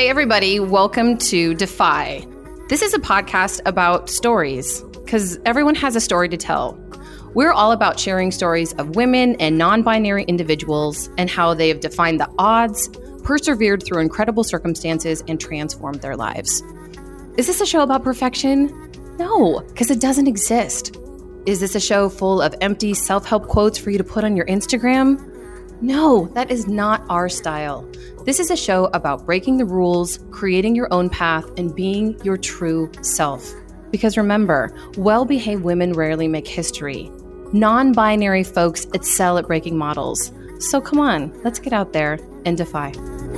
Hey, everybody. Welcome to Defy. This is a podcast about stories because everyone has a story to tell. We're all about sharing stories of women and non-binary individuals and how they have defied the odds, persevered through incredible circumstances, and transformed their lives. Is this a show about perfection? No, because it doesn't exist. Is this a show full of empty self-help quotes for you to put on your Instagram? No, that is not our style. This is a show about breaking the rules, creating your own path, and being your true self. Because remember, well-behaved women rarely make history. Non-binary folks excel at breaking models. So come on, let's get out there and defy.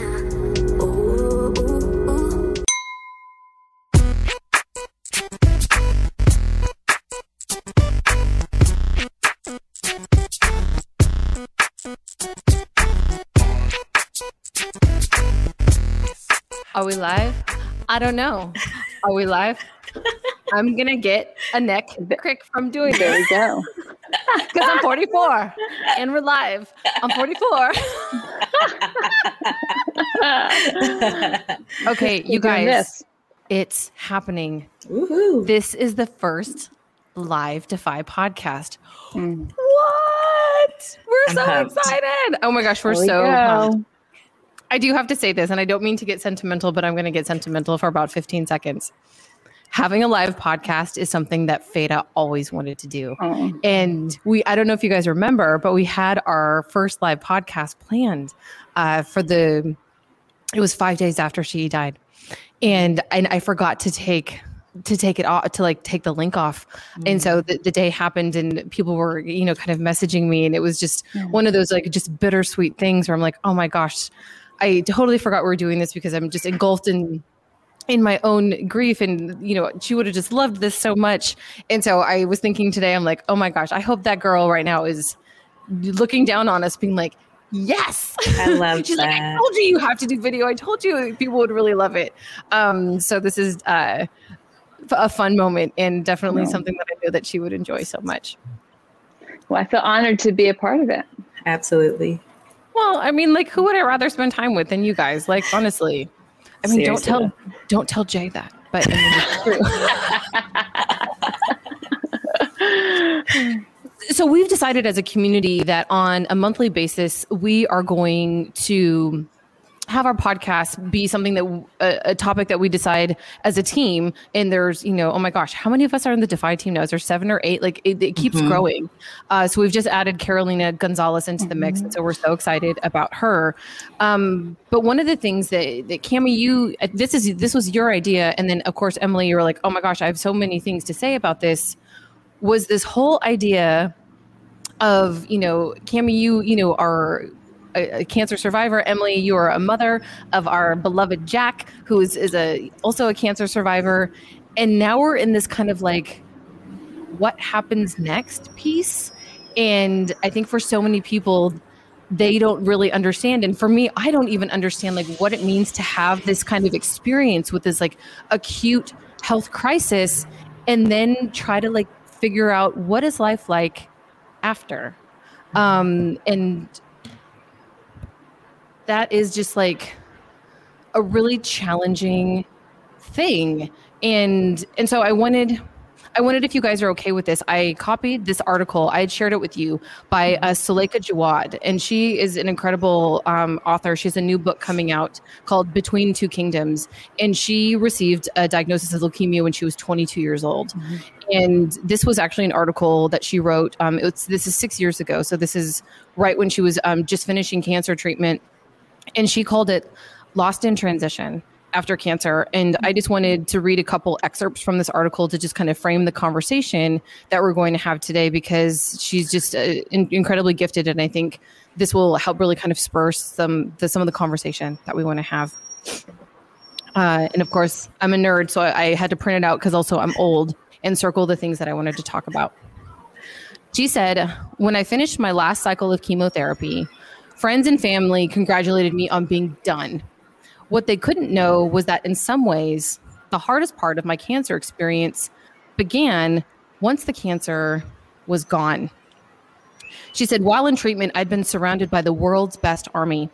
Are we live? I don't know. Are we live? I'm going to get a neck crick from doing this. There we go. Because I'm 44 and we're live. I'm 44. Okay, you guys, it's happening. Woohoo. This is the first live Defy podcast. Mm. What? We're I'm so pumped. excited. Oh my gosh, we're so pumped. I do have to say this, and I don't mean to get sentimental, but I'm going to get sentimental for about 15 seconds. Having a live podcast is something that Feda always wanted to do. Oh. And I don't know if you guys remember, but we had our first live podcast planned it was 5 days after she died. And I forgot to take it off, to take the link off. Mm-hmm. And so the day happened and people were, kind of messaging me. And it was just one of those just bittersweet things where I'm like, oh my gosh, I totally forgot we were doing this because I'm just engulfed in my own grief. And, she would have just loved this so much. And so I was thinking today, I'm like, oh my gosh, I hope that girl right now is looking down on us being like, yes. I love She's that. like, I told you have to do video. I told you people would really love it. So this is a fun moment and definitely something that I know that she would enjoy so much. Well, I feel honored to be a part of it. Absolutely. Well, I mean, who would I rather spend time with than you guys? Honestly. I mean, Seriously. don't tell Jay that, but I mean, it's true. So we've decided as a community that on a monthly basis, we are going to have our podcast be something that a topic that we decide as a team. And there's, oh my gosh, how many of us are in the Defy team now? Is there 7 or 8? It keeps growing. So we've just added Carolina Gonzalez into the mix. And so we're so excited about her. But one of the things that Cami, this was your idea. And then of course, Emily, you were like, oh my gosh, I have so many things to say about this, was this whole idea of, Cami, you are a cancer survivor. Emily, you are a mother of our beloved Jack, who is also a cancer survivor. And now we're in this kind of what happens next piece. And I think for so many people, they don't really understand. And for me, I don't even understand what it means to have this kind of experience with this acute health crisis and then try to figure out what is life like after. And that is just a really challenging thing. And so I wanted, if you guys are okay with this, I copied this article. I had shared it with you by Suleika Jawad. And she is an incredible author. She has a new book coming out called Between Two Kingdoms. And she received a diagnosis of leukemia when she was 22 years old. Mm-hmm. And this was actually an article that she wrote. This is 6 years ago. So this is right when she was just finishing cancer treatment. And she called it Lost in Transition after cancer. And I just wanted to read a couple excerpts from this article to just kind of frame the conversation that we're going to have today, because she's just incredibly gifted. And I think this will help really kind of spur some of the conversation that we want to have. And of course, I'm a nerd, so I had to print it out because also I'm old and circle the things that I wanted to talk about. She said, when I finished my last cycle of chemotherapy, friends and family congratulated me on being done. What they couldn't know was that in some ways, the hardest part of my cancer experience began once the cancer was gone. She said, while in treatment, I'd been surrounded by the world's best army.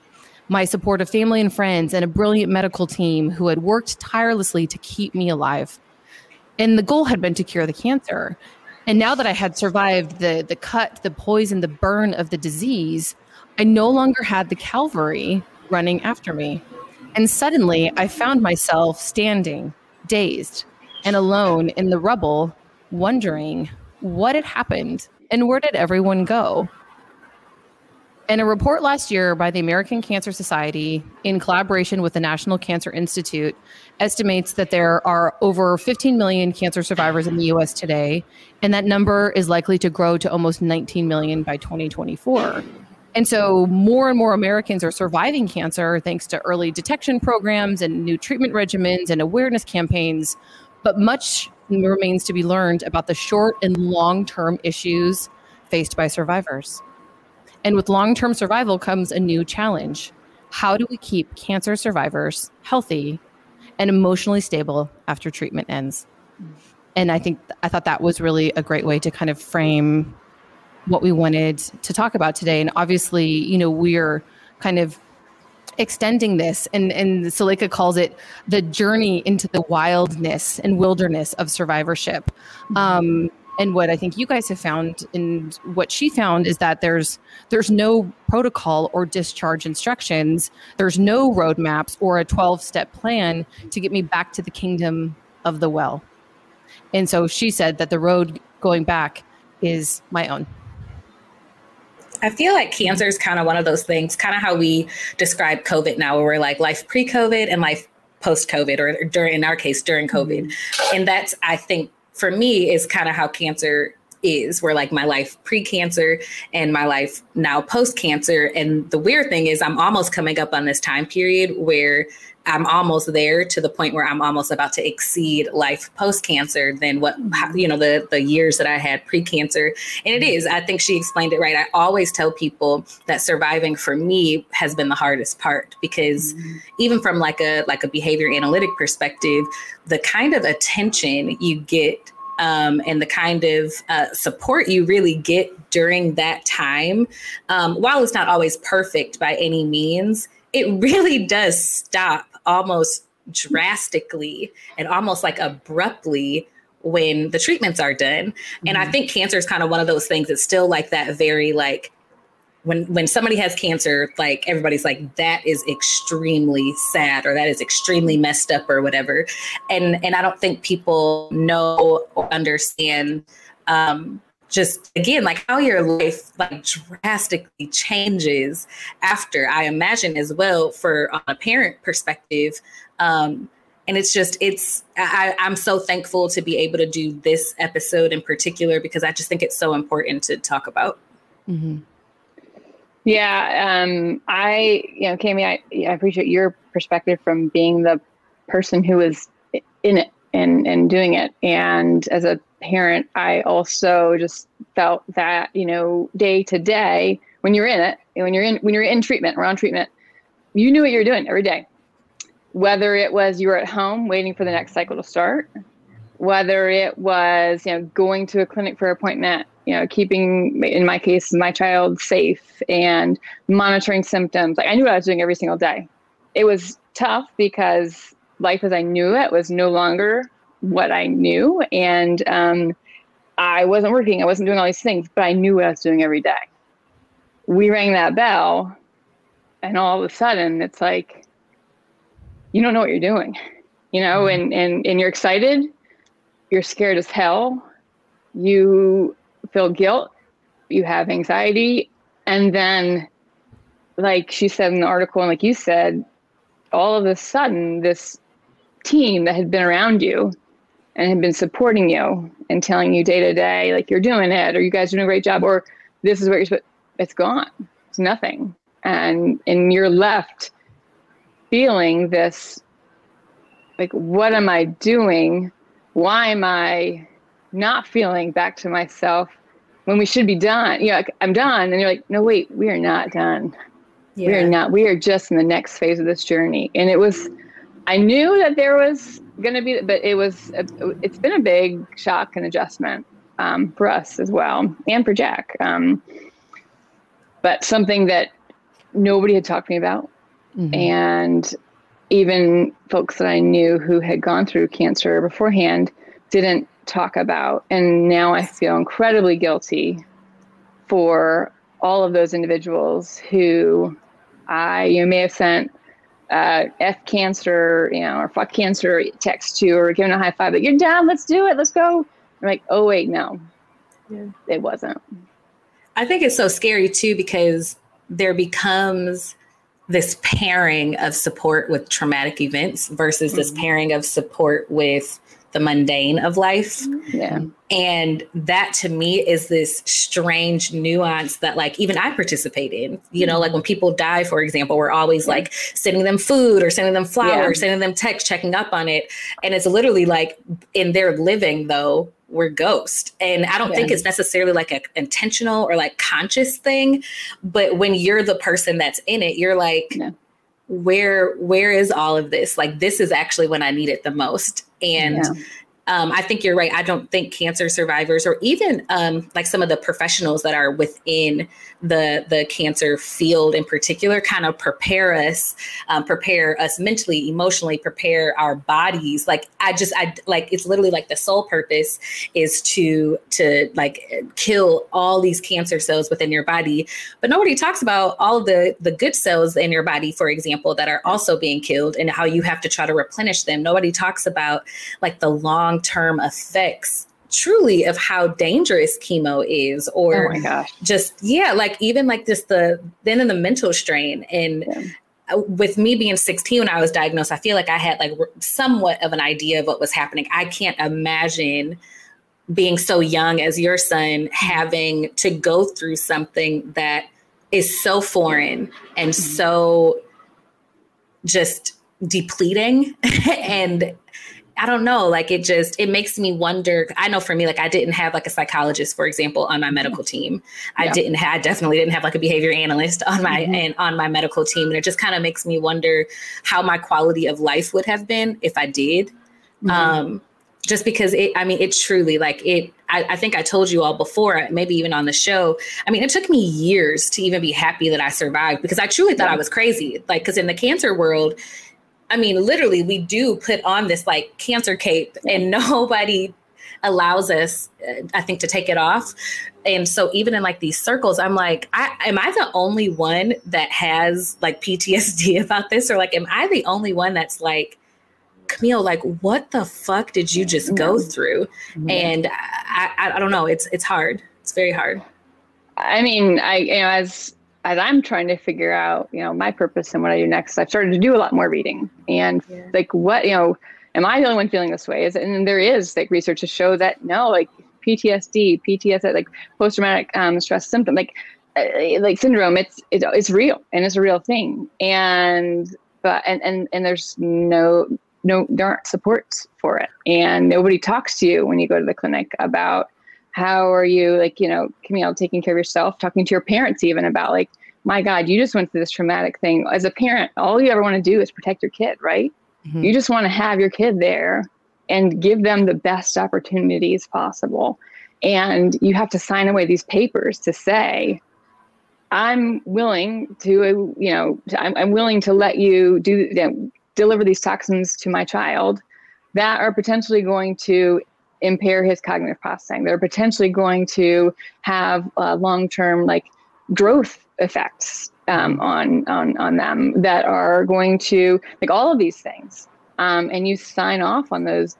my supportive family and friends, and a brilliant medical team who had worked tirelessly to keep me alive. And the goal had been to cure the cancer. And now that I had survived the cut, the poison, the burn of the disease, I no longer had the cavalry running after me. And suddenly I found myself standing, dazed and alone in the rubble, wondering what had happened and where did everyone go? And a report last year by the American Cancer Society, in collaboration with the National Cancer Institute, estimates that there are over 15 million cancer survivors in the US today, and that number is likely to grow to almost 19 million by 2024. And so more and more Americans are surviving cancer thanks to early detection programs and new treatment regimens and awareness campaigns, but much remains to be learned about the short and long-term issues faced by survivors. And with long-term survival comes a new challenge. How do we keep cancer survivors healthy and emotionally stable after treatment ends? And I thought that was really a great way to kind of frame what we wanted to talk about today. And obviously, you know, we're kind of extending this, and Suleika calls it the journey into the wildness and wilderness of survivorship. And what I think you guys have found, and what she found, is that there's no protocol or discharge instructions. There's no roadmaps or a 12-step plan to get me back to the kingdom of the well. And so she said that the road going back is my own. I feel like cancer is kind of one of those things, kind of how we describe COVID now, where we're like life pre-COVID and life post-COVID, or during, in our case, during COVID. And that's, I think, for me, is kind of how cancer is. We're like my life pre-cancer and my life now post-cancer. And the weird thing is I'm almost coming up on this time period where I'm almost there, to the point where I'm almost about to exceed life post-cancer than what, you know, the years that I had pre-cancer. And it is, I think she explained it right. I always tell people that surviving for me has been the hardest part, because even from like a behavior analytic perspective, the kind of attention you get and the kind of support you really get during that time, while it's not always perfect by any means, it really does stop almost drastically and almost like abruptly when the treatments are done. And I think cancer is kind of one of those things that's still like that, very like, when somebody has cancer, like everybody's like, that is extremely sad, or that is extremely messed up, or whatever. And I don't think people know or understand just, again, like how your life like drastically changes after, I imagine as well, for on a parent perspective. And it's just, I'm so thankful to be able to do this episode in particular, because I just think it's so important to talk about. Mm-hmm. Yeah. Kami, I appreciate your perspective from being the person who was in it and doing it. And as a parent, I also just felt that, you know, day to day, when you're in it, when you're in treatment, or on treatment, you knew what you were doing every day. Whether it was you were at home waiting for the next cycle to start, whether it was, you know, going to a clinic for an appointment, you know, keeping, in my case, my child safe and monitoring symptoms. Like, I knew what I was doing every single day. It was tough because life as I knew it was no longer what I knew. And I wasn't working. I wasn't doing all these things, but I knew what I was doing every day. We rang that bell, and all of a sudden it's like, you don't know what you're doing, you know, and you're excited, you're scared as hell, you feel guilt, you have anxiety. And then, like she said in the article, and like you said, all of a sudden this team that had been around you and had been supporting you and telling you day to day, like, you're doing it, or you guys are doing a great job, or this is what you're supposed, it's gone. It's nothing. And you're left feeling this, like, what am I doing? Why am I not feeling back to myself when we should be done? You know, like, I'm done. And you're like, no, wait, we are not done. Yeah. We are not. We are just in the next phase of this journey. And it was, I knew that there was going to be, but it's been a big shock and adjustment for us as well, and for Jack. But something that nobody had talked to me about. And even folks that I knew who had gone through cancer beforehand didn't talk about. And now I feel incredibly guilty for all of those individuals who I may have sent F cancer, or fuck cancer text to, or giving a high five, like, you're down, let's do it, let's go. I'm like, oh wait, no, it wasn't. I think it's so scary too, because there becomes this pairing of support with traumatic events versus this pairing of support with the mundane of life. Yeah. And that to me is this strange nuance that like even I participate in, like when people die, for example, we're always like sending them food or sending them flowers, sending them text, checking up on it. And it's literally like in their living though, we're ghost. And I don't think it's necessarily like an intentional or like conscious thing, but when you're the person that's in it, you're like, where is all of this? Like, this is actually when I need it the most. And I think you're right. I don't think cancer survivors or even like some of the professionals that are within the cancer field in particular kind of prepare us mentally, emotionally, prepare our bodies. Like I like, it's literally like the sole purpose is to like kill all these cancer cells within your body. But nobody talks about all of the good cells in your body, for example, that are also being killed and how you have to try to replenish them. Nobody talks about like the long-term effects truly of how dangerous chemo is, or just, like even like just then in the mental strain. And with me being 16 when I was diagnosed, I feel like I had like somewhat of an idea of what was happening. I can't imagine being so young as your son having to go through something that is so foreign and so just depleting. And I don't know, like it makes me wonder. I know for me, like I didn't have like a psychologist, for example, on my medical team. I definitely didn't have like a behavior analyst on my medical team. And it just kind of makes me wonder how my quality of life would have been if I did. Just because it truly like it, I think I told you all before, maybe even on the show. I mean, it took me years to even be happy that I survived because I truly thought I was crazy. Like, because in the cancer world, I mean, literally, we do put on this like cancer cape and nobody allows us, I think, to take it off. And so even in like these circles, I'm like, am I the only one that has like PTSD about this? Or like, am I the only one that's like, Camille, like, what the fuck did you just go through? And I don't know. It's hard. It's very hard. I mean, as I'm trying to figure out, my purpose and what I do next, I've started to do a lot more reading and like what, am I the only one feeling this way? And there is like research to show that no, like PTSD, like post-traumatic stress symptom, like syndrome, it's real and it's a real thing. And there's there aren't supports for it. And nobody talks to you when you go to the clinic about how are you, like, Camille, taking care of yourself, talking to your parents even about like, my God, you just went through this traumatic thing. As a parent, all you ever want to do is protect your kid, right? You just want to have your kid there and give them the best opportunities possible. And you have to sign away these papers to say, I'm willing to, I'm willing to let you deliver these toxins to my child that are potentially going to impair his cognitive processing. They're potentially going to have long-term like growth effects on them that are going to like all of these things. And you sign off on those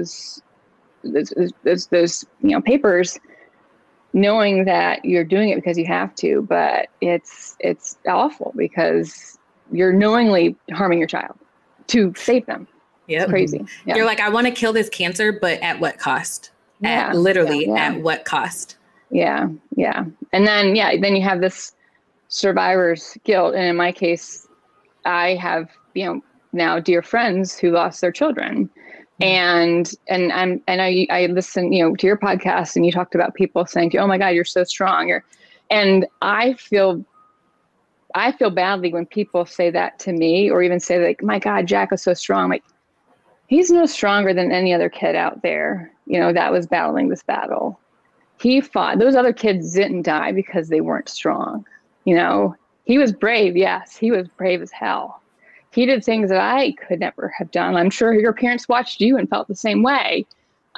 papers, knowing that you're doing it because you have to, but it's awful because you're knowingly harming your child to save them. It's crazy. Yeah. You're like, I want to kill this cancer, but at what cost? At what cost? Yeah. Yeah. And then you have this survivor's guilt. And in my case, I have, now dear friends who lost their children. And I listen, to your podcast and you talked about people saying, oh my God, you're so strong. And I feel badly when people say that to me, or even say like, my God, Jack is so strong. Like, he's no stronger than any other kid out there, that was battling this battle. He fought. Those other kids didn't die because they weren't strong. He was brave. Yes, he was brave as hell. he did things that I could never have done. I'm sure your parents watched you and felt the same way.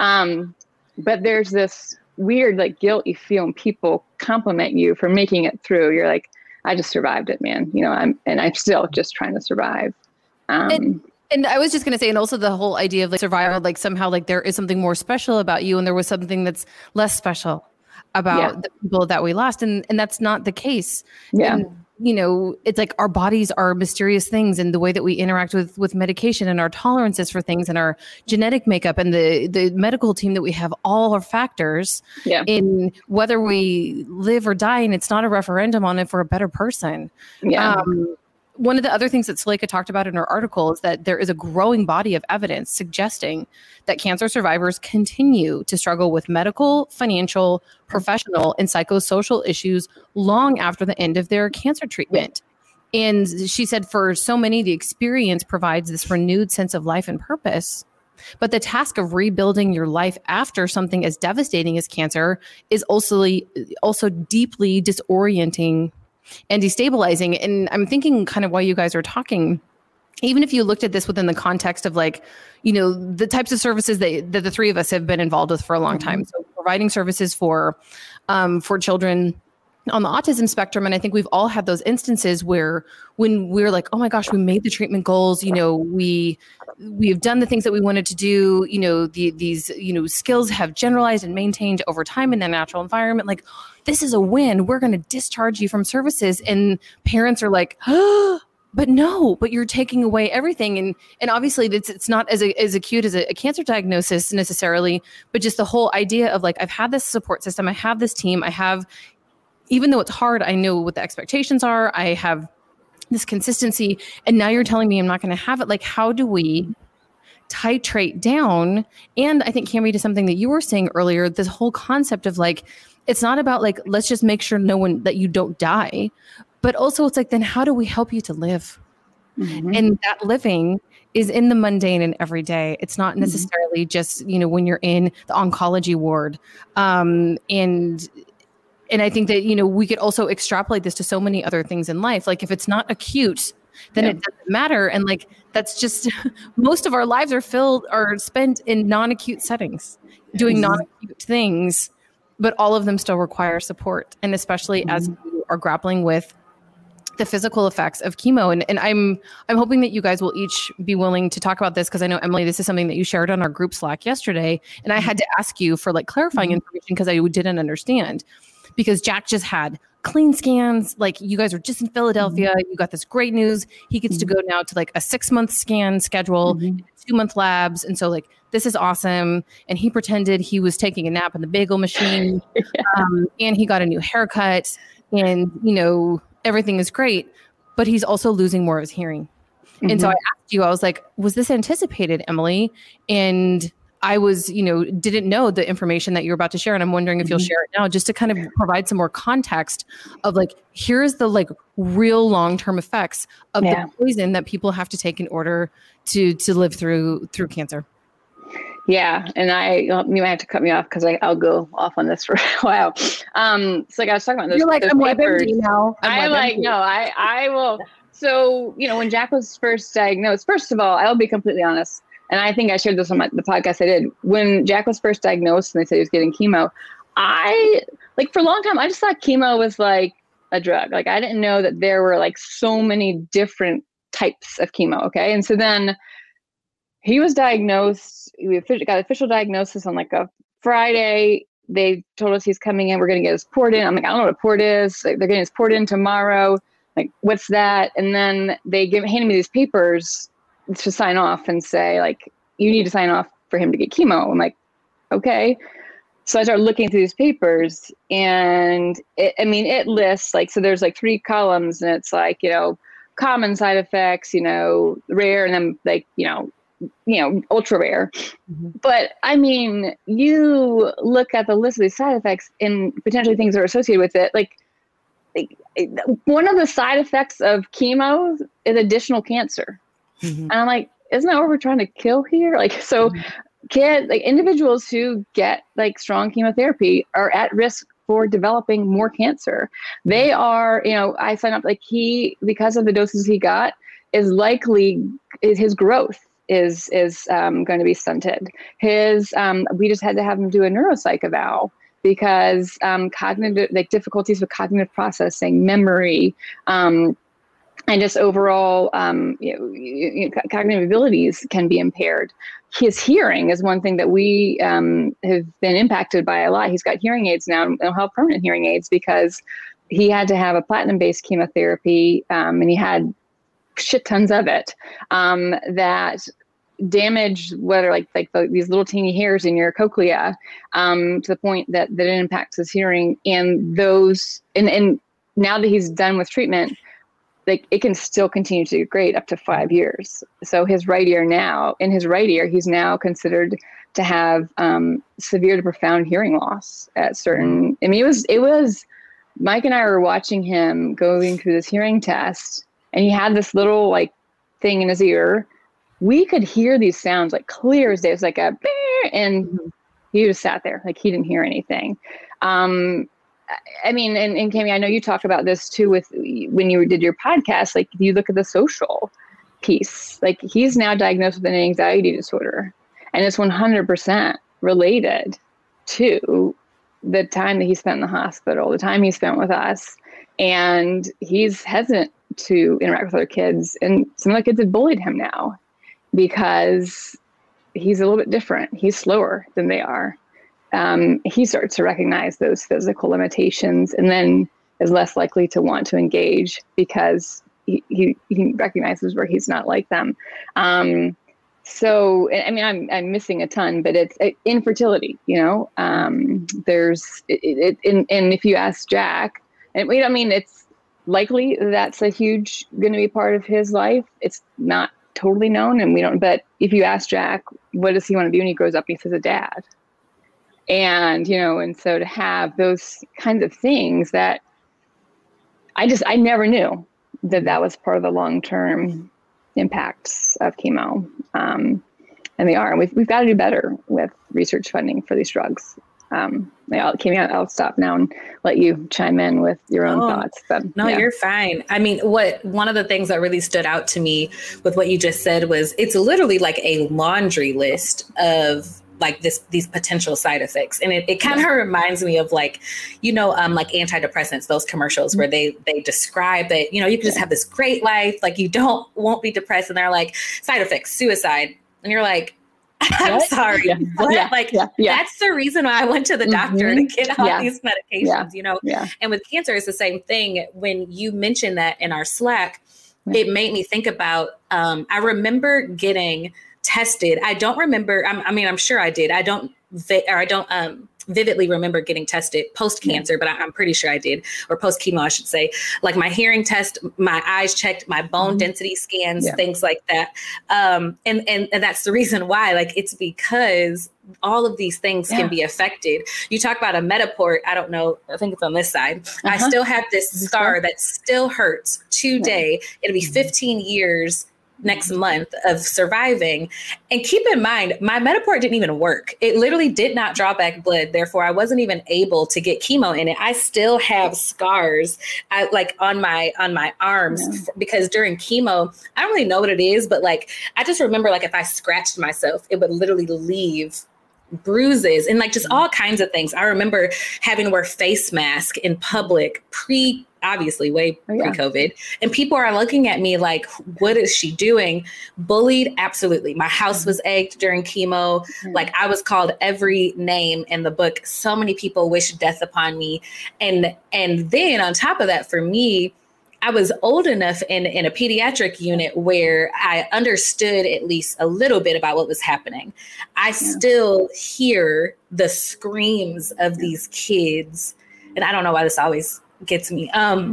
But there's this weird like guilt you feel when people compliment you for making it through. You're like, I just survived it, man. You know, I'm still just trying to survive. And I was just going to say, and also the whole idea of like survival, like somehow like there is something more special about you and there was something that's less special about the people that we lost. And that's not the case. Yeah. And, you know, it's like our bodies are mysterious things, and the way that we interact with medication and our tolerances for things and our genetic makeup and the medical team that we have, all are factors in whether we live or die. And it's not a referendum on if we're a better person. Yeah. One of the other things that Suleika talked about in her article is that there is a growing body of evidence suggesting that cancer survivors continue to struggle with medical, financial, professional, and psychosocial issues long after the end of their cancer treatment. And she said for so many, the experience provides this renewed sense of life and purpose. But the task of rebuilding your life after something as devastating as cancer is also deeply disorienting and destabilizing. And I'm thinking kind of while you guys are talking, even if you looked at this within the context of like, you know, the types of services that the three of us have been involved with for a long time. So providing services for children on the autism spectrum. And I think we've all had those instances where when we're like, oh my gosh, we made the treatment goals, you know, we've done the things that we wanted to do, you know, these, you know, skills have generalized and maintained over time in the natural environment. Like, this is a win. We're going to discharge you from services. And parents are like, oh, but you're taking away everything. And obviously it's not as acute as a cancer diagnosis necessarily, but just the whole idea of like, I've had this support system. I have this team. Even though it's hard, I know what the expectations are. I have this consistency. And now you're telling me I'm not going to have it. Like, how do we titrate down? And I think, Cami, to something that you were saying earlier, this whole concept of like, it's not about like, let's just make sure that you don't die, but also it's like, then how do we help you to live? Mm-hmm. And that living is in the mundane and everyday. It's not necessarily just, you know, when you're in the oncology ward. And I think that, you know, we could also extrapolate this to so many other things in life. Like if it's not acute, then it doesn't matter. And like, that's just, most of our lives are spent in non-acute settings, doing non-acute things, but all of them still require support. And especially as you are grappling with the physical effects of chemo. And I'm hoping that you guys will each be willing to talk about this, because I know, Emily, this is something that you shared on our group Slack yesterday. And I had to ask you for like clarifying information because I didn't understand. Because Jack just had clean scans. Like, you guys are just in Philadelphia. You got this great news. He gets to go now to like a 6-month scan schedule, 2-month labs. And so like, this is awesome. And he pretended he was taking a nap in the bagel machine. And he got a new haircut, and, you know, everything is great, but he's also losing more of his hearing. And so I asked you, I was like, was this anticipated, Emily? And I was, you know, didn't know the information that you're about to share. And I'm wondering if you'll share it now, just to kind of provide some more context of like, here's the like real long-term effects of the poison that people have to take in order to live through cancer. Yeah. And you might have to cut me off because I'll go off on this for a while. So like I was talking about those, you're like, those I'm papers. WebMD now. I will. So, you know, when Jack was first diagnosed, first of all, I'll be completely honest. And I think I shared this on the podcast I did. When Jack was first diagnosed and they said he was getting chemo, for a long time, I just thought chemo was like a drug. Like, I didn't know that there were like so many different types of chemo. Okay. And so then he was diagnosed. We got official diagnosis on like a Friday. They told us he's coming in. We're going to get his port in. I'm like, I don't know what a port is. Like, they're getting his port in tomorrow. Like, what's that? And then they handed me these papers to sign off and say, like, you need to sign off for him to get chemo. I'm like, okay. So I started looking through these papers, and it lists like, so there's like 3 columns, and it's like, you know, common side effects, you know, rare, and then like, you know, ultra rare. But I mean, you look at the list of these side effects and potentially things that are associated with it. Like one of the side effects of chemo is additional cancer. And I'm like, isn't that what we're trying to kill here? Like, so individuals who get like strong chemotherapy are at risk for developing more cancer. They are, you know, I signed up, like because of the doses he got, is likely, his growth is going to be stunted. We just had to have him do a neuropsych eval because cognitive, like difficulties with cognitive processing, memory, and just overall cognitive abilities can be impaired. His hearing is one thing that we have been impacted by a lot. He's got hearing aids now, and he'll have permanent hearing aids because he had to have a platinum-based chemotherapy, and he had shit tons of it that damaged these little teeny hairs in your cochlea to the point that it impacts his hearing. And those, and now that he's done with treatment, like it can still continue to degrade up to 5 years. So his right ear now, he's now considered to have severe to profound hearing loss at certain. I mean, it was. Mike and I were watching him going through this hearing test, and he had this little like thing in his ear. We could hear these sounds like clear as day. It was like a, and he just sat there like he didn't hear anything. I mean, and Cami, I know you talk about this too with when you did your podcast, like you look at the social piece, like he's now diagnosed with an anxiety disorder, and it's 100% related to the time that he spent in the hospital, the time he spent with us. And he's hesitant to interact with other kids. And some of the kids have bullied him now because he's a little bit different. He's slower than they are. He starts to recognize those physical limitations and then is less likely to want to engage because he recognizes where he's not like them. So, I mean, I'm missing a ton, but it's infertility, there's, and if you ask Jack, and I mean, it's likely that's a huge going to be part of his life. It's not totally known, and but if you ask Jack, what does he want to be when he grows up? He says a dad. And, and so to have those kinds of things that I never knew that was part of the long-term impacts of chemo. And they are. We've got to do better with research funding for these drugs. I'll stop now and let you chime in with your own thoughts. But, no, you're fine. I mean, one of the things that really stood out to me with what you just said was it's literally like a laundry list of like these potential side effects. And it kind of reminds me of like like antidepressants, those commercials where they describe that, you can just have this great life. Like you won't be depressed. And they're like side effects, suicide. And you're like, I'm sorry. Yeah. What? Yeah. That's the reason why I went to the doctor to get all these medications, And with cancer, it's the same thing. When you mentioned that in our Slack, it made me think about, I remember getting tested. I don't remember. I'm sure I did. I don't vividly remember getting tested post-cancer, but I'm pretty sure I did, or post-chemo, I should say. Like my hearing test, my eyes checked, my bone density scans, things like that. And that's the reason why, like, it's because all of these things can be affected. You talk about a Metaport. I don't know. I think it's on this side. I still have this scar that still hurts today. It'll be 15 years next month of surviving. And keep in mind, my Metaport didn't even work. It literally did not draw back blood. Therefore, I wasn't even able to get chemo in it. I still have scars on my arms because during chemo, I don't really know what it is, but like, I just remember like if I scratched myself, it would literally leave bruises and like just all kinds of things. I remember having to wear face mask in public obviously way pre-COVID. And people are looking at me like, what is she doing? Bullied? Absolutely. My house was egged during chemo. Like I was called every name in the book. So many people wished death upon me. And then on top of that, for me, I was old enough in a pediatric unit where I understood at least a little bit about what was happening. I still hear the screams of these kids. And I don't know why this always gets me. And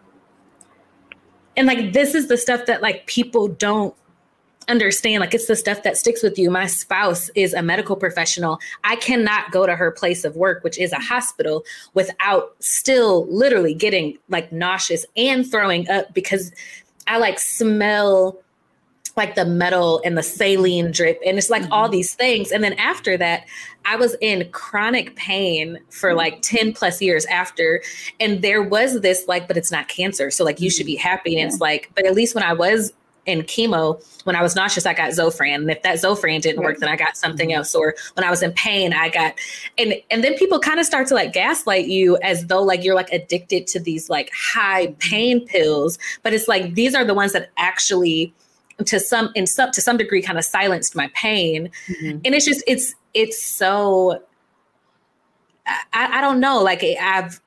like, this is the stuff that like people don't understand. Like, it's the stuff that sticks with you. My spouse is a medical professional. I cannot go to her place of work, which is a hospital, without still literally getting like nauseous and throwing up because I like smell like the metal and the saline drip. And it's like all these things. And then after that, I was in chronic pain for like 10 plus years after. And there was this like, but it's not cancer. So like, you should be happy. And it's like, but at least when I was in chemo, when I was nauseous, I got Zofran. And if that Zofran didn't work, then I got something else. Or when I was in pain, I got, and then people kind of start to like gaslight you as though like you're like addicted to these like high pain pills. But it's like, these are the ones that actually to some degree kind of silenced my pain. And it's just, it's so, I don't know, like I've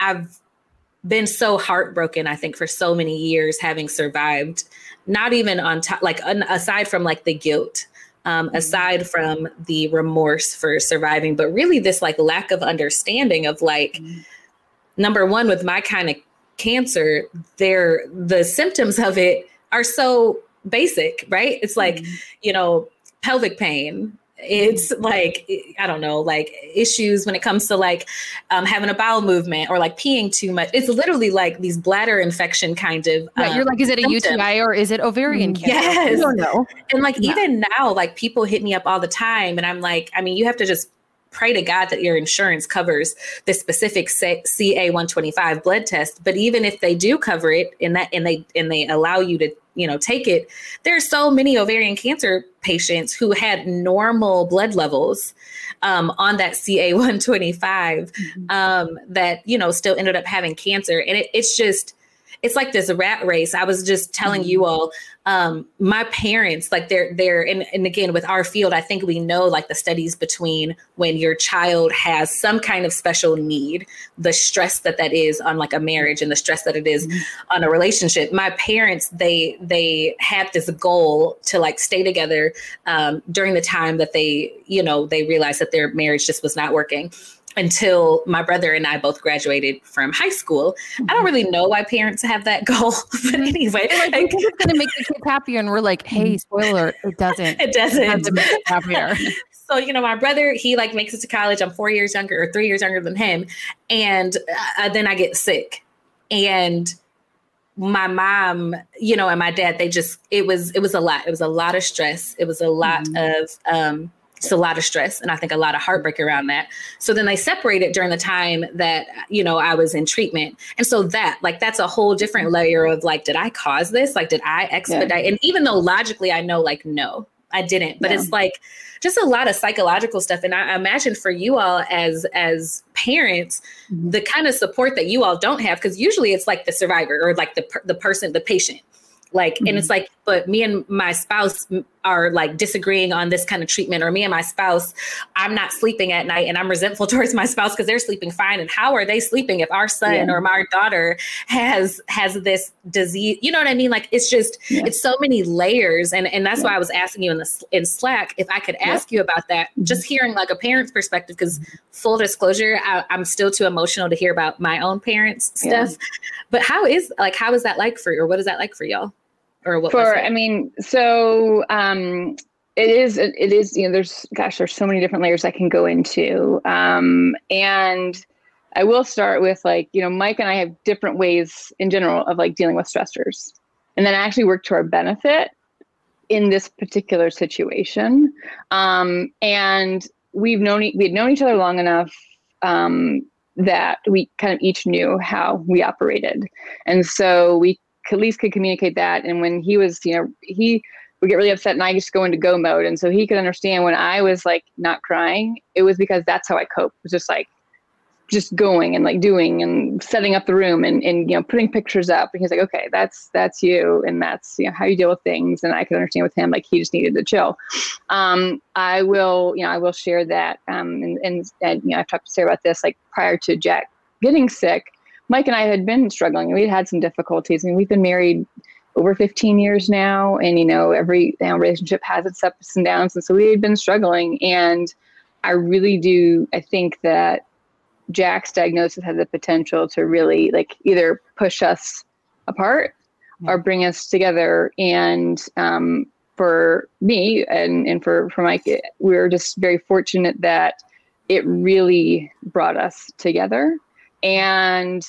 been so heartbroken, I think, for so many years, having survived, not even on top, like aside from like the guilt, aside from the remorse for surviving, but really this like lack of understanding of like, number one, with my kind of cancer, the symptoms of it are so basic, right? It's like, you know, pelvic pain. It's like, I don't know, like issues when it comes to like having a bowel movement or like peeing too much. It's literally like these bladder infection kind of. Right, you're like, is it a symptoms. UTI or is it ovarian cancer? Yes. I don't know. And like, even now, like people hit me up all the time and I'm like, I mean, you have to just pray to God that your insurance covers this specific CA-125 blood test. But even if they do cover it and they allow you to, you know, take it, there's so many ovarian cancer patients who had normal blood levels on that CA-125 that, you know, still ended up having cancer. And it's like this rat race. I was just telling you all, my parents, like they're, and again, with our field, I think we know like the studies between when your child has some kind of special need, the stress that is on like a marriage and the stress that it is on a relationship. My parents, they had this goal to like stay together during the time that they, you know, they realized that their marriage just was not working. Until my brother and I both graduated from high school. I don't really know why parents have that goal. But anyway, like, I think it's going to make the kids happier. And we're like, hey, spoiler, it doesn't. It doesn't make them happier. So, you know, my brother, he like makes it to college. I'm 4 years younger or 3 years younger than him. And then I get sick. And my mom, you know, and my dad, they just, it was a lot. It was a lot of stress. It was a lot of, it's a lot of stress and I think a lot of heartbreak around that. So then they separated during the time that, you know, I was in treatment. And so that's a whole different layer of like, did I cause this? Like, did I expedite? Yeah. And even though logically I know like, no, I didn't, but it's like just a lot of psychological stuff. And I imagine for you all as parents, the kind of support that you all don't have, because usually it's like the survivor or like the person, the patient. Like, and it's like, but me and my spouse are like disagreeing on this kind of treatment, or me and my spouse, I'm not sleeping at night and I'm resentful towards my spouse because they're sleeping fine. And how are they sleeping if our son or our daughter has this disease? You know what I mean? Like, it's just, it's so many layers. And that's why I was asking you in Slack, if I could ask you about that, just hearing like a parent's perspective, because full disclosure, I'm still too emotional to hear about my own parents' stuff. But how is that like for you, or what is that like for y'all? Or what I mean, so it is, you know, there's so many different layers I can go into. And I will start with like, you know, Mike and I have different ways in general of like dealing with stressors, and then actually work to our benefit in this particular situation. And we had known each other long enough that we kind of each knew how we operated. And so we at least could communicate that. And when he was, you know, he would get really upset and I just go into go mode. And so he could understand when I was like not crying, it was because that's how I cope. It was just like, just going and like doing and setting up the room and you know, putting pictures up. And he's like, okay, that's you. And that's, you know, how you deal with things. And I could understand with him, like he just needed to chill. I will share that. And you know, I've talked to Sarah about this, like prior to Jack getting sick, Mike and I had been struggling. We'd had some difficulties. I mean, we've been married over 15 years now. And, you know, every relationship has its ups and downs. And so we had been struggling. And I think that Jack's diagnosis had the potential to really like either push us apart or bring us together. And for me and for Mike, we were just very fortunate that it really brought us together. And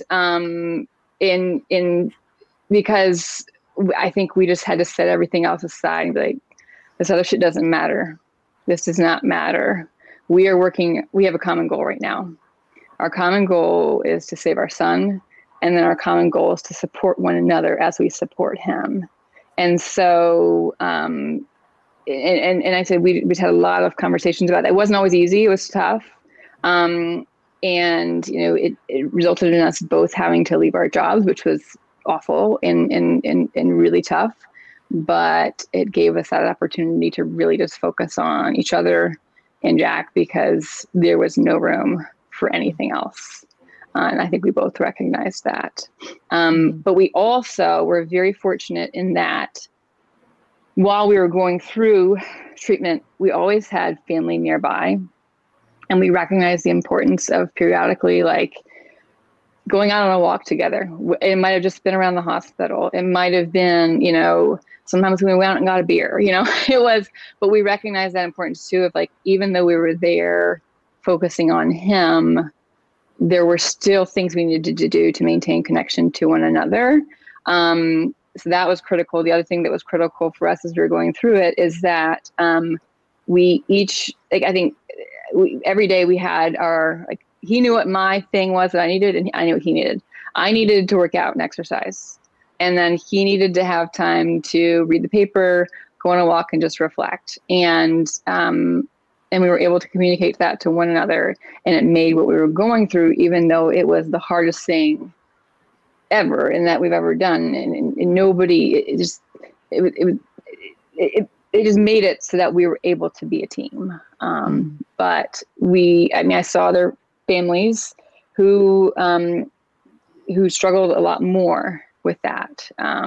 because I think we just had to set everything else aside and be like, this other shit doesn't matter. This does not matter. We have a common goal right now. Our common goal is to save our son. And then our common goal is to support one another as we support him. And so, and I said, we had a lot of conversations about that. It wasn't always easy. It was tough. And, it resulted in us both having to leave our jobs, which was awful and really tough. But it gave us that opportunity to really just focus on each other and Jack, because there was no room for anything else. And I think we both recognized that. But we also were very fortunate in that while we were going through treatment, we always had family nearby. And we recognized the importance of periodically, like, going out on a walk together. It might have just been around the hospital. It might have been, sometimes we went out and got a beer, it was, but we recognized that importance too of, like, even though we were there focusing on him, there were still things we needed to do to maintain connection to one another. So that was critical. The other thing that was critical for us as we were going through it is that we each, every day we had our, like, he knew what my thing was that I needed, and I knew what he needed. I needed to work out and exercise. And then he needed to have time to read the paper, go on a walk, and just reflect. And we were able to communicate that to one another, and it made what we were going through, even though it was the hardest thing ever and that we've ever done. And nobody, it just made it so that we were able to be a team. But I saw other families who struggled a lot more with that.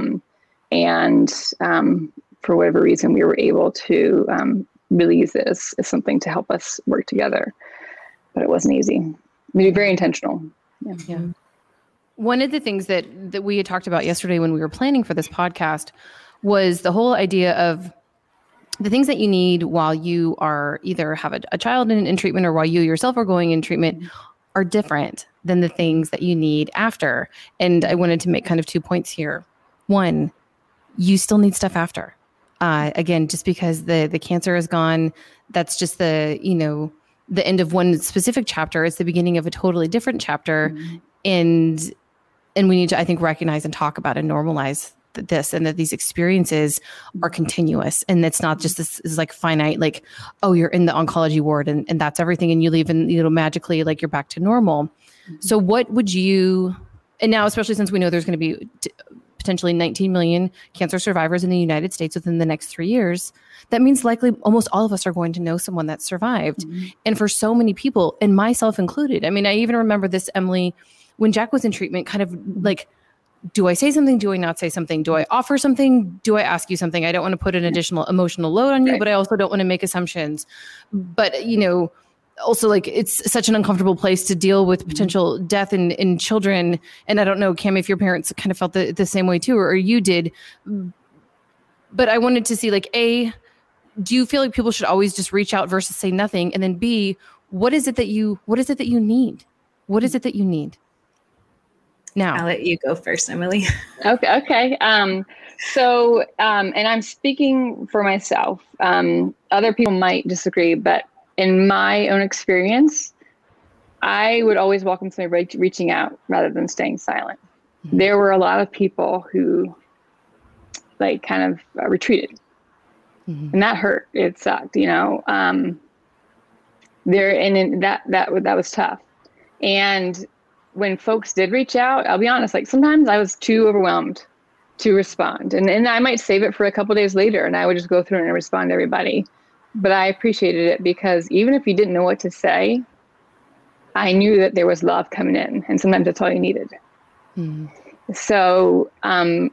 For whatever reason, we were able to really use it as something to help us work together. But it wasn't easy. We were very intentional. Yeah. One of the things that we had talked about yesterday when we were planning for this podcast was the whole idea of the things that you need while you are either have a child in treatment or while you yourself are going in treatment are different than the things that you need after. And I wanted to make kind of 2 points here. One, you still need stuff after. Again, just because the cancer is gone, that's just the end of one specific chapter. It's the beginning of a totally different chapter. And we need to, I think, recognize and talk about and normalize this, and that these experiences are continuous, and it's not just this is like finite, like, oh, you're in the oncology ward and that's everything, and you leave and magically, like, you're back to normal. So what would you, and now especially since we know there's going to be potentially 19 million cancer survivors in the United States within the next 3 years, that means likely almost all of us are going to know someone that survived. And for so many people, and myself included, I even remember this, Emily, when Jack was in treatment, kind of like, do I say something? Do I not say something? Do I offer something? Do I ask you something? I don't want to put an additional emotional load on you, but I also don't want to make assumptions. But, also, like, it's such an uncomfortable place to deal with potential death in children. And I don't know, Cam, if your parents kind of felt the same way too, or you did. But I wanted to see, like, A, do you feel like people should always just reach out versus say nothing? And then B, what is it that you need? What is it that you need? Now, I'll let you go first, Emily. Okay. So, and I'm speaking for myself. Other people might disagree, but in my own experience, I would always welcome somebody reaching out rather than staying silent. There were a lot of people who, like, kind of retreated, and that hurt. It sucked, that was tough. And when folks did reach out, I'll be honest, like, sometimes I was too overwhelmed to respond. And I might save it for a couple of days later, and I would just go through and respond to everybody. But I appreciated it, because even if you didn't know what to say, I knew that there was love coming in, and sometimes that's all you needed. So from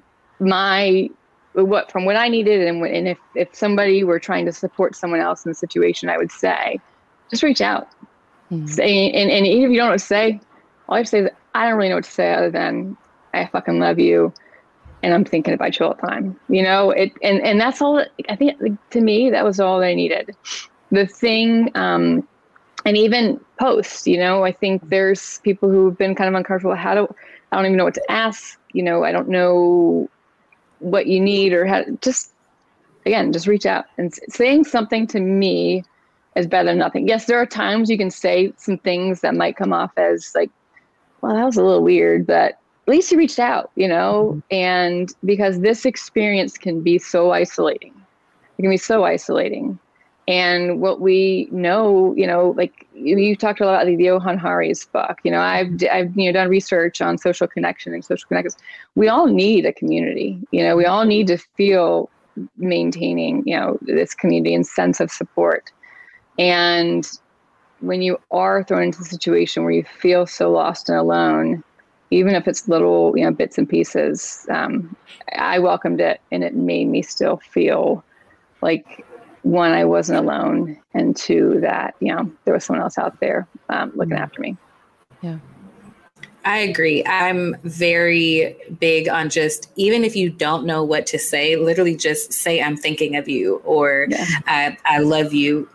what I needed, and if somebody were trying to support someone else in the situation, I would say, just reach out. Say, and even if you don't know what to say, all I have to say is, I don't really know what to say other than, I fucking love you, and I'm thinking about you all the time. And that's all. I think, to me, that was all I needed. The thing, and even post, I think there's people who've been kind of uncomfortable. I don't even know what to ask. I don't know what you need, or just reach out. And saying something to me is better than nothing. Yes, there are times you can say some things that might come off as like, well, that was a little weird, but least you reached out, you know, and because this experience can be so isolating. It can be so isolating. And what we know, you know, like you talked a lot about the Johann Hari's book, you know, I've done research on social connection and social connections. We all need a community, you know, we all need to feel maintaining, you know, this community and sense of support. And when you are thrown into a situation where you feel so lost and alone, even if it's little, you know, bits and pieces, I welcomed it, and it made me still feel like, one, I wasn't alone, and two, that, you know, there was someone else out there looking after me. Yeah. I agree. I'm very big on just, even if you don't know what to say, literally just say, I'm thinking of you, or I love you.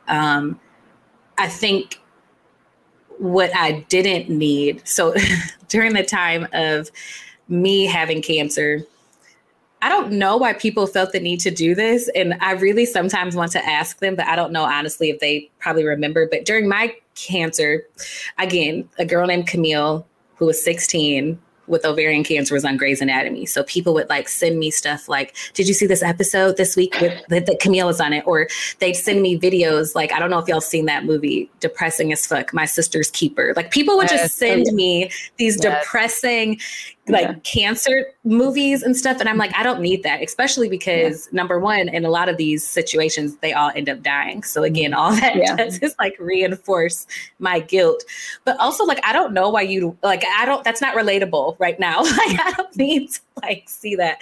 I think what I didn't need, so during the time of me having cancer, I don't know why people felt the need to do this. And I really sometimes want to ask them, but I don't know, honestly, if they probably remember. But during my cancer, again, a girl named Camille, who was 16 with ovarian cancer, was on Grey's Anatomy. So people would like send me stuff like, did you see this episode this week that Camille was on it? Or they'd send me videos like, I don't know if y'all seen that movie, Depressing as Fuck, My Sister's Keeper. Like people would just send me these depressing cancer movies and stuff. And I'm like, I don't need that, especially because number one, in a lot of these situations, they all end up dying. So again, all that does is like reinforce my guilt. But also like, I don't know why you like, that's not relatable right now. Like I don't need to like see that.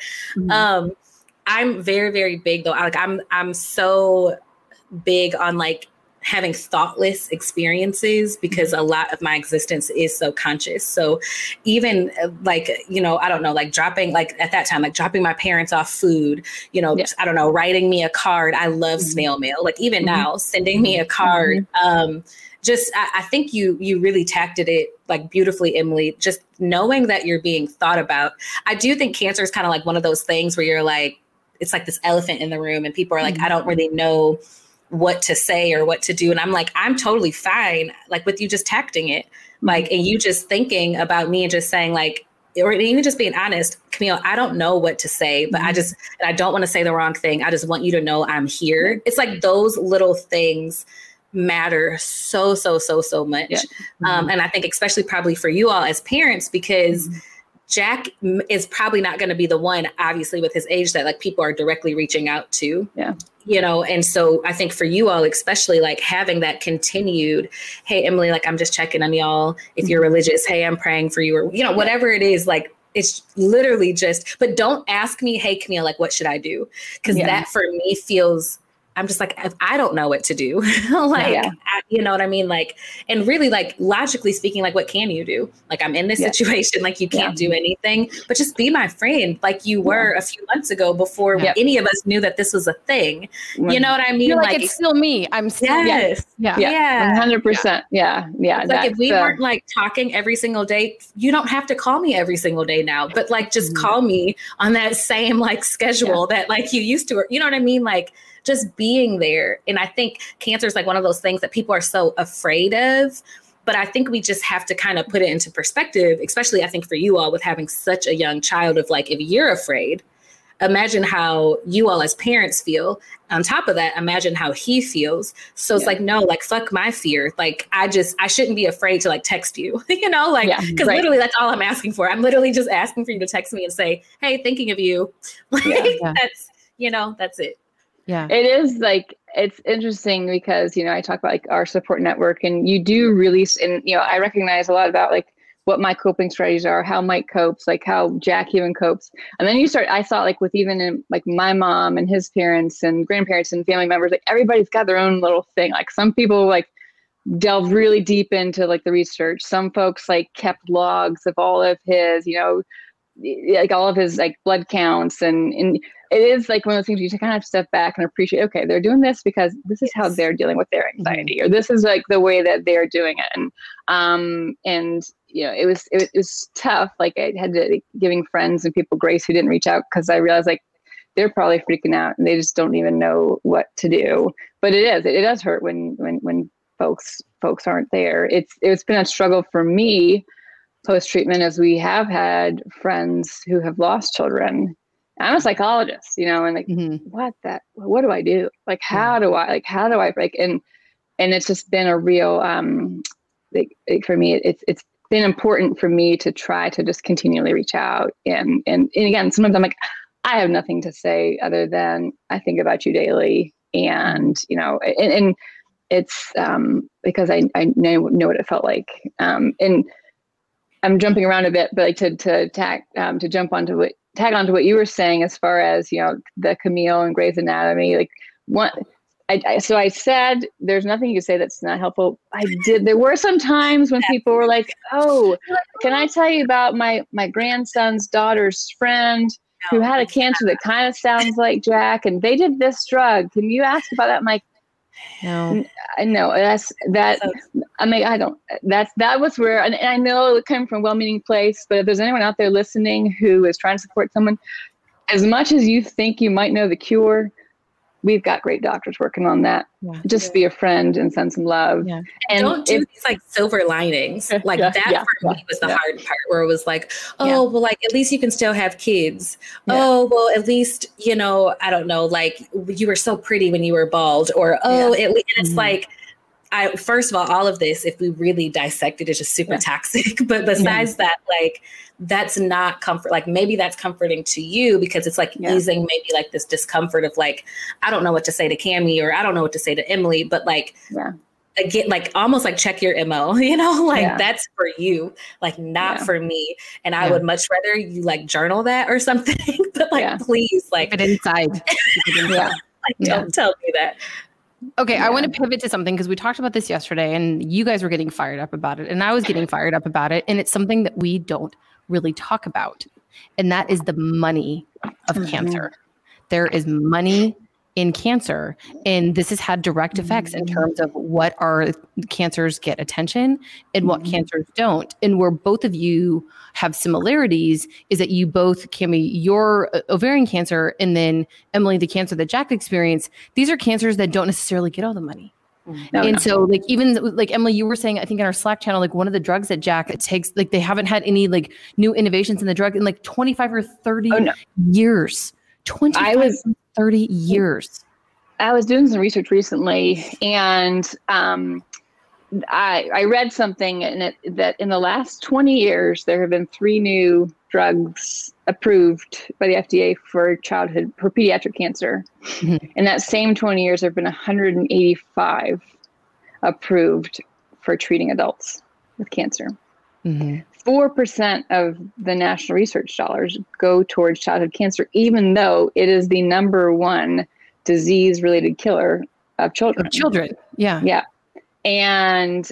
I'm very, very big though. Like I'm so big on like having thoughtless experiences, because a lot of my existence is so conscious. So even like, you know, I don't know, like dropping, like at that time, like dropping my parents off food, you know, I don't know, writing me a card. I love snail mail. Like even now, sending me a card. I think you really tacted it like beautifully, Emily, just knowing that you're being thought about. I do think cancer is kind of like one of those things where you're like, it's like this elephant in the room and people are like, I don't really know what to say or what to do. And I'm like, I'm totally fine. Like with you just tacting it, like, and you just thinking about me and just saying like, or even just being honest, Camille, I don't know what to say, but I don't want to say the wrong thing. I just want you to know I'm here. It's like those little things matter so much. And I think especially probably for you all as parents, because Jack is probably not going to be the one, obviously, with his age that like people are directly reaching out to, you know? And so I think for you all, especially like having that continued, hey, Emily, like, I'm just checking on y'all. If you're religious, hey, I'm praying for you, or, you know, whatever it is, like, it's literally just, but don't ask me, hey, Camille, like, what should I do? Because that for me feels, I'm just like, I don't know what to do. Like, you know what I mean? Like, and really like logically speaking, like, what can you do? Like, I'm in this situation, like you can't do anything, but just be my friend. Like you were a few months ago before any of us knew that this was a thing. You know what I mean? You're like, it's still me. I'm still, 100%. Yeah. It's like if we weren't like talking every single day, you don't have to call me every single day now, but like, just call me on that same like schedule that like you used to, or, you know what I mean? Like, just being there. And I think cancer is like one of those things that people are so afraid of, but I think we just have to kind of put it into perspective, especially I think for you all with having such a young child, of like, if you're afraid, imagine how you all as parents feel. On top of that, imagine how he feels. So it's like, no, like, fuck my fear. Like, I shouldn't be afraid to like text you, you know, like, because literally that's all I'm asking for. I'm literally just asking for you to text me and say, hey, thinking of you. Like, that's, you know, that's it. Yeah, it is like, it's interesting because, you know, I talk about like our support network, and you do release, and, you know, I recognize a lot about like what my coping strategies are, how Mike copes, like how Jack even copes. And then I saw like with even in, like my mom and his parents and grandparents and family members, like everybody's got their own little thing. Like some people like delve really deep into like the research. Some folks like kept logs of all of his, you know, like all of his like blood counts, and it is like one of those things you kind of have to step back and appreciate, okay, they're doing this because this is how they're dealing with their anxiety, or this is like the way that they're doing it. And you know, it was tough. Like I had to giving friends and people grace who didn't reach out, because I realized like they're probably freaking out and they just don't even know what to do. But it does hurt when folks aren't there. It's been a struggle for me post-treatment is we have had friends who have lost children. I'm a psychologist, and like, what do I do? Like, how do I break? And it's just been a real, for me, it's been important for me to try to just continually reach out. And again, sometimes I'm like, I have nothing to say other than I think about you daily. And, and it's because I know what it felt like. And I'm jumping around a bit, but like to tag onto what you were saying as far as, the Camille and Grey's Anatomy, like so I said, there's nothing you can say that's not helpful. There were some times when people were like, oh, can I tell you about my grandson's daughter's friend who had a cancer that kind of sounds like Jack, and they did this drug. Can you ask about that? I'm like, no, I know I mean, I don't, that was where, and I know it came from a well-meaning place, but if there's anyone out there listening who is trying to support someone, as much as you think you might know the cure, we've got great doctors working on that. Yeah. Just be a friend and send some love. Yeah. And don't do these like silver linings. Like that for me was the hard part, where it was like, well, like at least you can still have kids. Yeah. Oh, well, at least, I don't know, like you were so pretty when you were bald, or, and it's like, first of all of this, if we really dissect it, is just super toxic. But besides that, like, that's not comfort. Like maybe that's comforting to you because it's like easing maybe like this discomfort of like, I don't know what to say to Cammie, or I don't know what to say to Emily, but like, again, like almost like check your MO, that's for you, like not for me. And I would much rather you like journal that or something, but like, please, like keep it inside. Don't tell me that. Okay, I want to pivot to something because we talked about this yesterday and you guys were getting fired up about it and I was getting fired up about it. And it's something that we don't really talk about. And that is the money of cancer. There is money in cancer. And this has had direct effects in terms of what our cancers get attention and what cancers don't. And where both of you have similarities is that you both, Cammie, your ovarian cancer, and then Emily, the cancer that Jack experienced, these are cancers that don't necessarily get all the money. So like, even like Emily, you were saying, I think in our Slack channel, like one of the drugs that Jack takes, like they haven't had any like new innovations in the drug in like 25 or 30 years. 30 years. I was doing some research recently, and I read something in it that in the last 20 years, there have been 3 new drugs approved by the FDA for pediatric cancer. In that same 20 years, there have been 185 approved for treating adults with cancer. 4% of the national research dollars go towards childhood cancer, even though it is the number 1 disease-related killer of children. Yeah. And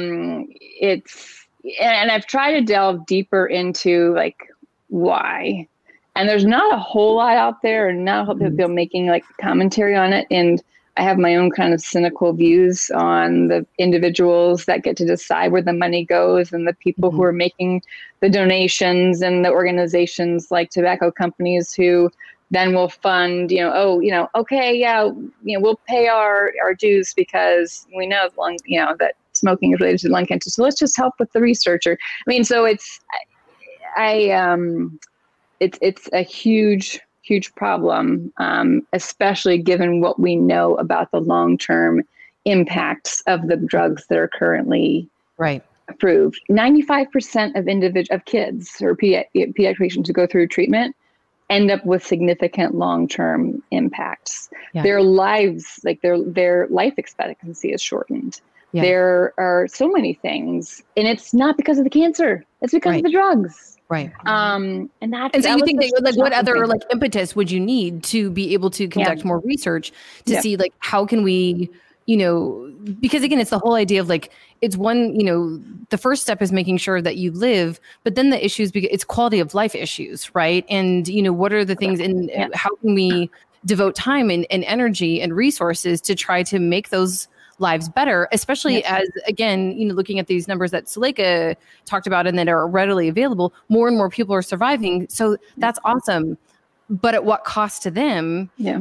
and I've tried to delve deeper into like why, and there's not a whole lot out there, and not a whole lot of people making like commentary on it. And I have my own kind of cynical views on the individuals that get to decide where the money goes, and the people who are making the donations, and the organizations like tobacco companies who then will fund, we'll pay our dues because we know that smoking is related to lung cancer. So let's just help with the research. I mean, so it's a huge problem, especially given what we know about the long-term impacts of the drugs that are currently approved. 95% of kids or pediatric patients who go through treatment end up with significant long-term impacts. Their lives, like their life expectancy is shortened. There are so many things, and it's not because of the cancer; it's because of the drugs. And so you think that, like, what other like impetus would you need to be able to conduct more research to see like how can we, because again, it's the whole idea of like, it's one, the first step is making sure that you live, but then the issues, it's quality of life issues, right? And, what are the things and how can we devote time and energy and resources to try to make those lives better, especially as, again, looking at these numbers that Suleika talked about and that are readily available, more and more people are surviving. So that's awesome. but at what cost to them? Yeah.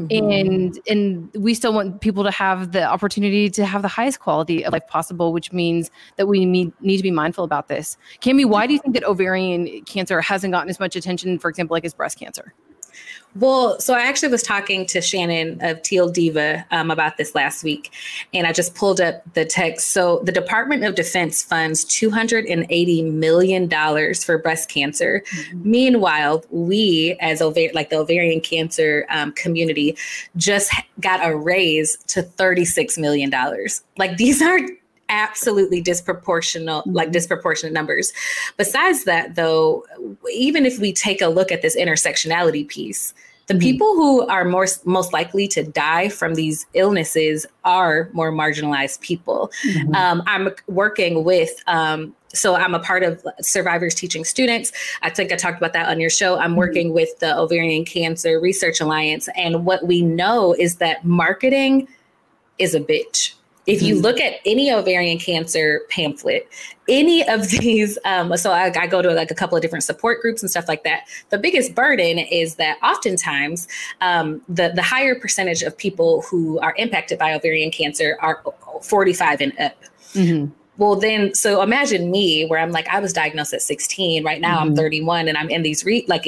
And we still want people to have the opportunity to have the highest quality of life possible, which means that we need to be mindful about this. Cami, why do you think that ovarian cancer hasn't gotten as much attention, for example, like as breast cancer? Well, so I actually was talking to Shannon of Teal Diva about this last week, and I just pulled up the text. So the Department of Defense funds $280 million for breast cancer. Mm-hmm. Meanwhile, we as the ovarian cancer community just got a raise to $36 million. Like, these are absolutely disproportionate numbers. Besides that, though, even if we take a look at this intersectionality piece, the people who are most likely to die from these illnesses are more marginalized people. Mm-hmm. I'm working with, so I'm a part of Survivors Teaching Students. I think I talked about that on your show. I'm working with the Ovarian Cancer Research Alliance. And what we know is that marketing is a bitch. If you look at any ovarian cancer pamphlet, any of these, so I go to like a couple of different support groups and stuff like that. The biggest burden is that oftentimes the higher percentage of people who are impacted by ovarian cancer are 45 and up. Mm-hmm. Well, then, so imagine me where I'm like, I was diagnosed at 16. Right now, I'm 31, and I'm in these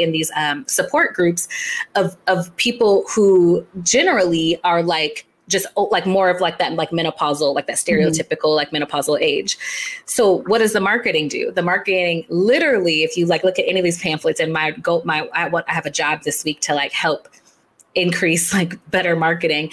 support groups of people who generally are like, just like more of like that, like menopausal, like that stereotypical, like menopausal age. So what does the marketing do? The marketing literally, if you like look at any of these pamphlets, and I have a job this week to like help increase like better marketing,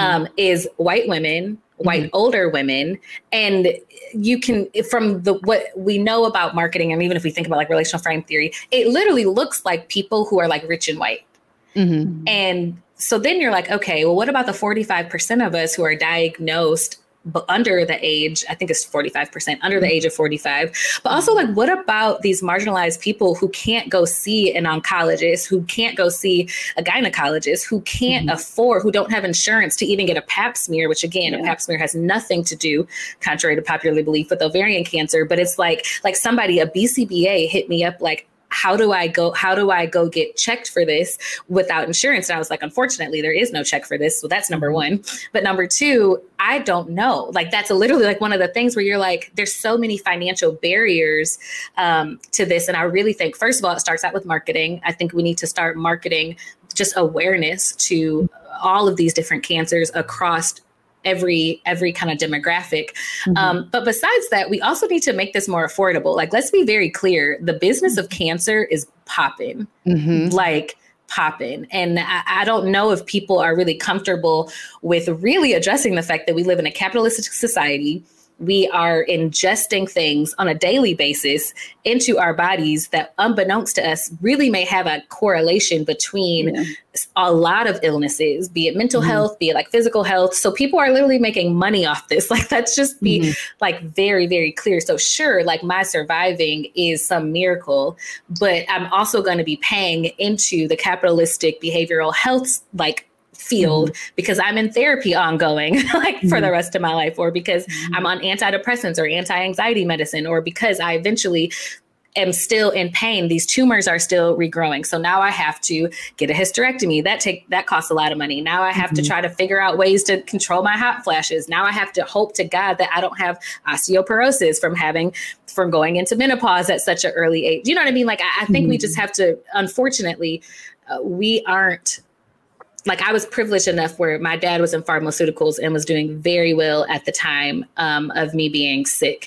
is white women, white older women. And you can, from what we know about marketing, and even if we think about like relational frame theory, it literally looks like people who are like rich and white. Mm-hmm. And so then you're like, okay, well, what about the 45% of us who are diagnosed under the age, I think it's 45%, under the age of 45. But also, like, what about these marginalized people who can't go see an oncologist, who can't go see a gynecologist, who can't afford, who don't have insurance to even get a pap smear, which again, a pap smear has nothing to do, contrary to popular belief, with ovarian cancer. But it's like somebody, a BCBA hit me up like, how do I go get checked for this without insurance? And I was like, unfortunately, there is no check for this. So that's number one. But number two, I don't know. Like, that's literally like one of the things where you're like, there's so many financial barriers to this. And I really think, first of all, it starts out with marketing. I think we need to start marketing just awareness to all of these different cancers across every kind of demographic. But besides that, we also need to make this more affordable. Like, let's be very clear. The business of cancer is popping, like popping. And I don't know if people are really comfortable with really addressing the fact that we live in a capitalistic society. We are ingesting things on a daily basis into our bodies that, unbeknownst to us, really may have a correlation between a lot of illnesses, be it mental health, be it like physical health. So people are literally making money off this. Like, let's just be like very, very clear. So sure, like my surviving is some miracle, but I'm also going to be paying into the capitalistic behavioral health like field because I'm in therapy ongoing, like for the rest of my life, or because I'm on antidepressants or anti-anxiety medicine, or because I eventually am still in pain. These tumors are still regrowing. So now I have to get a hysterectomy. That costs a lot of money. Now I have to try to figure out ways to control my hot flashes. Now I have to hope to God that I don't have osteoporosis from going into menopause at such an early age. You know what I mean? Like, I think we just have to, unfortunately, we aren't, like, I was privileged enough where my dad was in pharmaceuticals and was doing very well at the time of me being sick.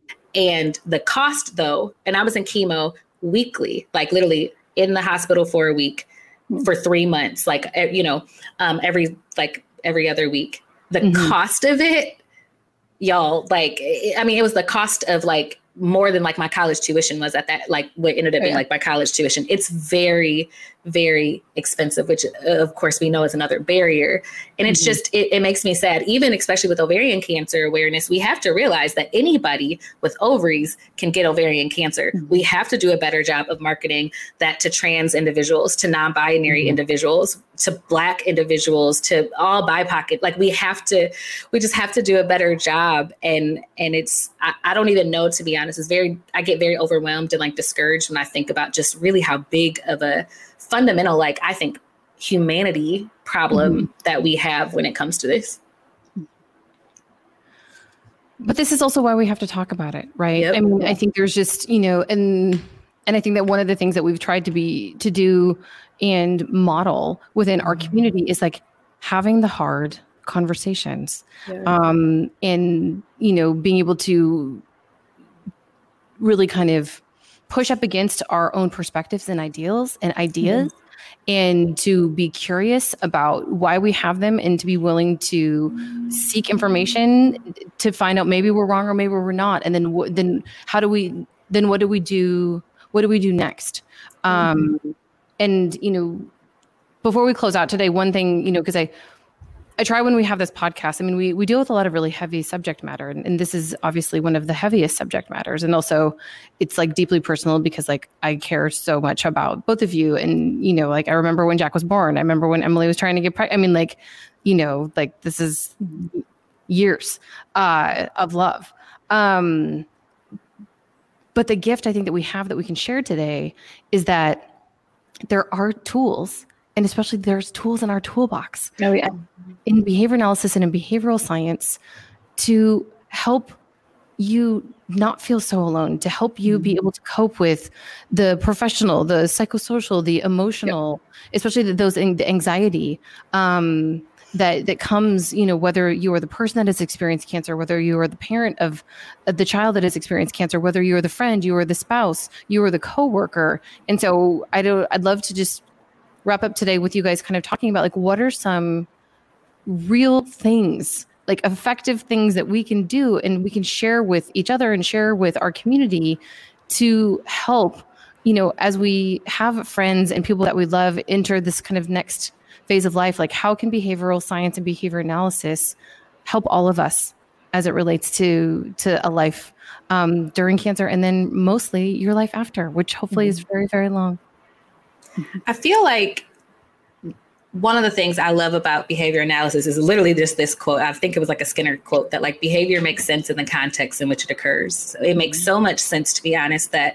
And the cost, though, and I was in chemo weekly, like literally in the hospital for a week for 3 months, like, you know, every other week. The cost of it, y'all, like, I mean, it was the cost of like more than like my college tuition was at that, like what ended up being like my college tuition. It's very, very expensive, which of course we know is another barrier. And it's just, it makes me sad, even especially with ovarian cancer awareness. We have to realize that anybody with ovaries can get ovarian cancer. We have to do a better job of marketing that to trans individuals, to non-binary individuals, to Black individuals, to all BIPOC. Like, we just have to do a better job. And it's, I don't even know, to be honest, I get very overwhelmed and like discouraged when I think about just really how big of a fundamental, like, I think humanity problem that we have when it comes to this. But this is also why we have to talk about it, right? Yep. I mean, I think there's just, and I think that one of the things that we've tried to do and model within our community is like having the hard conversations, and, being able to really kind of push up against our own perspectives and ideals and ideas, and to be curious about why we have them, and to be willing to seek information to find out maybe we're wrong or maybe we're not. And then what do we do? What do we do next? And, before we close out today, one thing, because I try when we have this podcast, I mean, we deal with a lot of really heavy subject matter, and this is obviously one of the heaviest subject matters. And also it's like deeply personal because like I care so much about both of you. And, like I remember when Jack was born, I remember when Emily was trying to get pregnant. I mean, like, like this is years of love. But the gift I think that we have that we can share today is that there are tools, and especially there's tools in our toolbox in behavior analysis and in behavioral science to help you not feel so alone, to help you be able to cope with the professional, the psychosocial, the emotional, especially the anxiety that comes, whether you are the person that has experienced cancer, whether you are the parent of the child that has experienced cancer, whether you are the friend, you are the spouse, you are the coworker. And so I'd love to just wrap up today with you guys kind of talking about like, what are some real things, like effective things that we can do and we can share with each other and share with our community to help, as we have friends and people that we love enter this kind of next phase of life. Like, how can behavioral science and behavior analysis help all of us as it relates to a life during cancer, and then mostly your life after, which hopefully is very, very long. I feel like one of the things I love about behavior analysis is literally just this quote. I think it was like a Skinner quote that like behavior makes sense in the context in which it occurs. So it makes so much sense, to be honest, that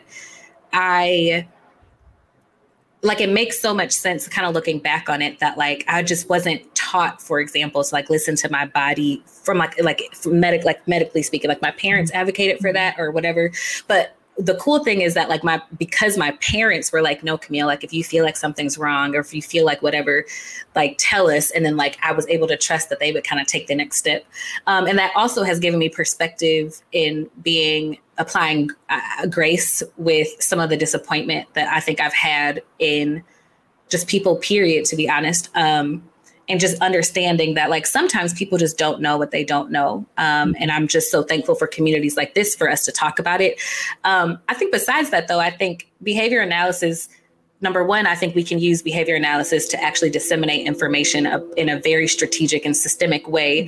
it makes so much sense kind of looking back on it that like I just wasn't taught, for example, to like listen to my body from medically speaking. Like my parents advocated for that or whatever, but the cool thing is that like because my parents were like, no, Camille, like if you feel like something's wrong or if you feel like whatever, like tell us. And then like I was able to trust that they would kind of take the next step. And that also has given me perspective in applying grace with some of the disappointment that I think I've had in just people, period, to be honest. And just understanding that like sometimes people just don't know what they don't know. And I'm just so thankful for communities like this for us to talk about it. I think besides that, though, I think behavior analysis, number one, I think we can use behavior analysis to actually disseminate information in a very strategic and systemic way.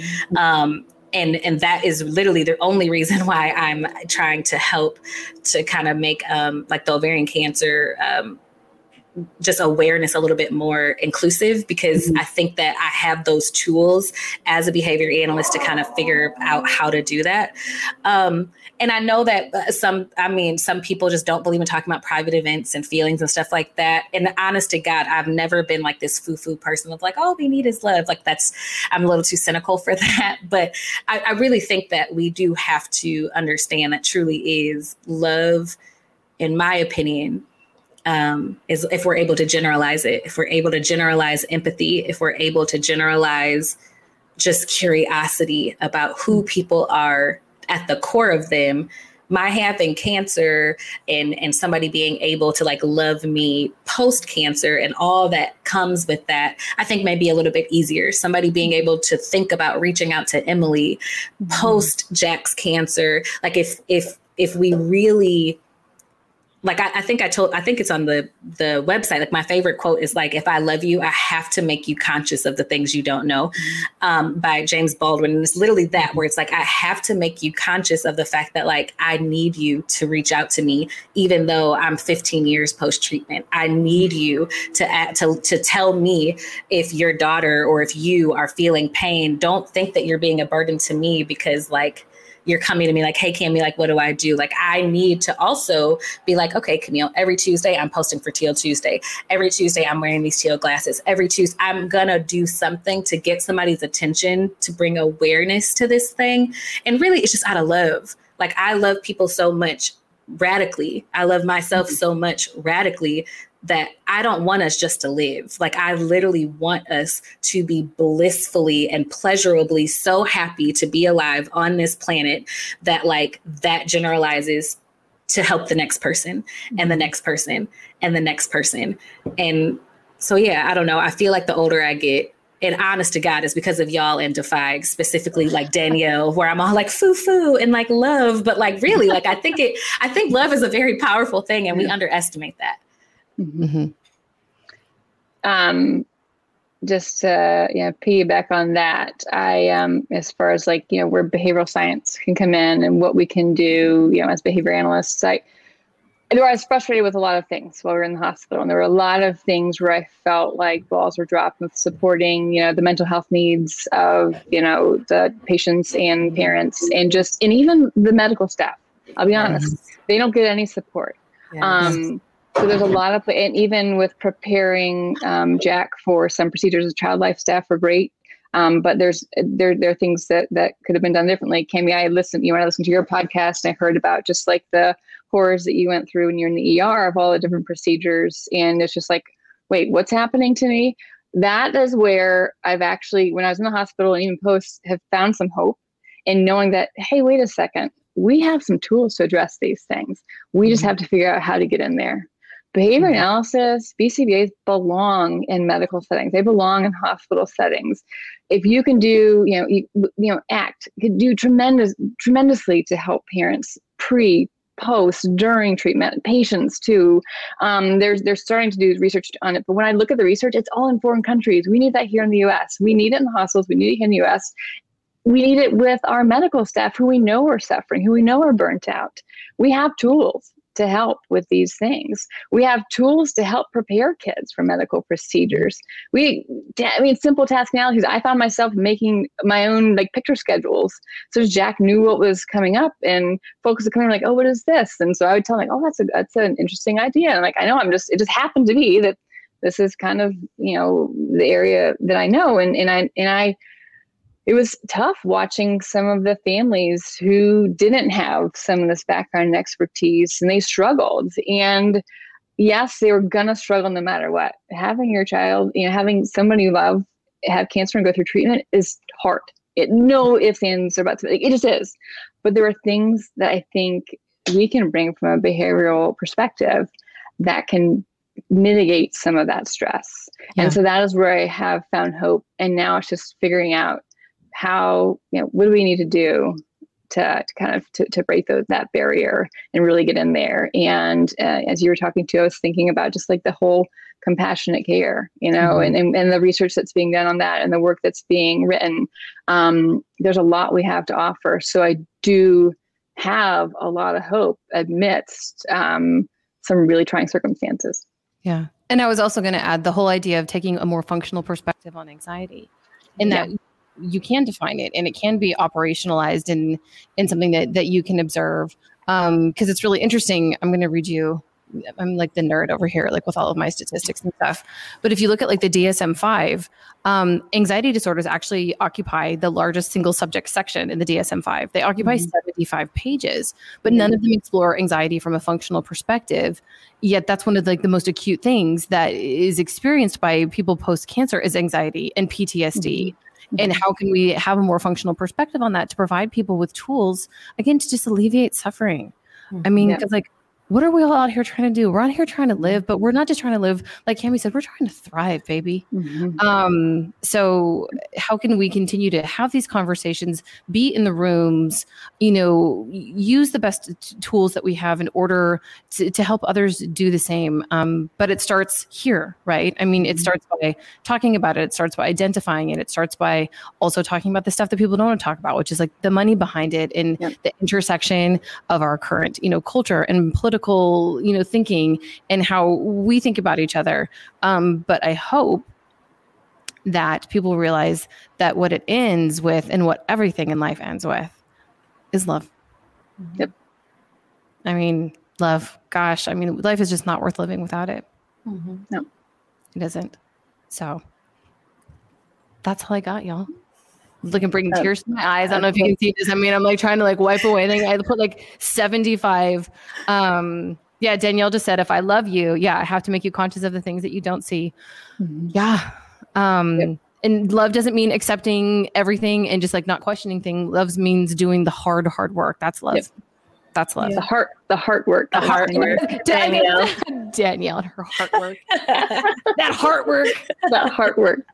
And that is literally the only reason why I'm trying to help to kind of make like the ovarian cancer just awareness a little bit more inclusive, because I think that I have those tools as a behavior analyst to kind of figure out how to do that. And I know that some people just don't believe in talking about private events and feelings and stuff like that. And honest to God, I've never been like this foo-foo person of like, all we need is love. Like I'm a little too cynical for that. But I really think that we do have to understand that truly is love, in my opinion, is if we're able to generalize it, if we're able to generalize empathy, if we're able to generalize just curiosity about who people are at the core of them. My having cancer and somebody being able to like love me post cancer and all that comes with that, I think may be a little bit easier. Somebody being able to think about reaching out to Emily post Jack's cancer. Like if we really, like, I think it's on the website. Like my favorite quote is like, if I love you, I have to make you conscious of the things you don't know, by James Baldwin. And it's literally that, where it's like, I have to make you conscious of the fact that like, I need you to reach out to me, even though I'm 15 years post-treatment. I need you to tell me if your daughter or if you are feeling pain. Don't think that you're being a burden to me because like, you're coming to me like, hey, Cami, like, what do I do? Like, I need to also be like, okay, Camille, every Tuesday I'm posting for Teal Tuesday. Every Tuesday I'm wearing these teal glasses. Every Tuesday I'm going to do something to get somebody's attention, to bring awareness to this thing. And really, it's just out of love. Like, I love people so much radically. I love myself so much radically that I don't want us just to live. Like, I literally want us to be blissfully and pleasurably so happy to be alive on this planet that, like, that generalizes to help the next person and the next person and the next person. And so, yeah, I don't know. I feel like the older I get, and honest to God, is because of y'all and Defy, specifically like Danielle, where I'm all like foo and like love, but like really, like I think love is a very powerful thing, and we underestimate that. Mm-hmm. Just to piggyback on that, I as far as like where behavioral science can come in and what we can do, as behavior analysts, I was frustrated with a lot of things while we were in the hospital, and there were a lot of things where I felt like balls were dropped with supporting the mental health needs of the patients and parents, and even the medical staff. I'll be honest, they don't get any support. Yes. So there's a lot of, and even with preparing Jack for some procedures, child life staff were great. But there are things that could have been done differently. Cami, when I listened to your podcast, and I heard about just like the horrors that you went through when you're in the ER of all the different procedures. And it's just like, wait, what's happening to me? That is where I've actually, when I was in the hospital and even post, have found some hope in knowing that, hey, wait a second, we have some tools to address these things. We just have to figure out how to get in there. Behavior analysis, BCBAs belong in medical settings. They belong in hospital settings. If you can do, could do tremendously to help parents pre, post, during treatment, patients too. They're starting to do research on it. But when I look at the research, it's all in foreign countries. We need that here in the US. We need it in the hospitals. We need it here in the US. We need it with our medical staff who we know are suffering, who we know are burnt out. We have tools to help with these things. We have tools to help prepare kids for medical procedures. Simple task analyses. I found myself making my own like picture schedules. So Jack knew what was coming up, and folks would come in like, oh, what is this? And so I would tell them, like, oh, that's an interesting idea. And like, I know it just happened to be that this is kind of, the area that I know. It was tough watching some of the families who didn't have some of this background and expertise, and they struggled. And yes, they were going to struggle no matter what. Having your child, having somebody you love have cancer and go through treatment is hard. No ifs, ands, or buts. It just is. But there are things that I think we can bring from a behavioral perspective that can mitigate some of that stress. Yeah. And so that is where I have found hope. And now it's just figuring out how, what do we need to do to kind of to break that barrier and really get in there. And as you were talking to, I was thinking about just like the whole compassionate care, and the research that's being done on that and the work that's being written. There's a lot we have to offer. So I do have a lot of hope amidst some really trying circumstances. Yeah. And I was also going to add the whole idea of taking a more functional perspective on anxiety, in that you can define it and it can be operationalized in something that you can observe. Because it's really interesting. I'm going to read you. I'm like the nerd over here, like with all of my statistics and stuff. But if you look at like the DSM-5, anxiety disorders actually occupy the largest single subject section in the DSM-5. They occupy 75 pages, but none of them explore anxiety from a functional perspective. Yet that's one of the most acute things that is experienced by people post-cancer is anxiety and PTSD. And how can we have a more functional perspective on that to provide people with tools, again, to just alleviate suffering? I mean, because what are we all out here trying to do? We're out here trying to live, but we're not just trying to live. Like Cami said, we're trying to thrive, baby. So how can we continue to have these conversations, be in the rooms, use the best tools that we have in order to help others do the same? But it starts here, right? I mean, it starts by talking about it. It starts by identifying it. It starts by also talking about the stuff that people don't want to talk about, which is like the money behind it and the intersection of our current, culture and political, thinking and how we think about each other. But I hope that people realize that what it ends with and what everything in life ends with is love. Yep. I mean, love. Gosh, I mean, life is just not worth living without it. Mm-hmm. No, it isn't. So that's all I got, y'all. Looking, bringing tears to my eyes. I don't know if you can see this. I mean, I'm like trying to like wipe away things. I put like 75. Yeah, Danielle just said, if I love you, I have to make you conscious of the things that you don't see. Mm-hmm. Yeah. And love doesn't mean accepting everything and just like not questioning things. Love means doing the hard work. That's love. Yep. That's love. The heart work. The heart work. Danielle and her heart work. That heart work. That heart work.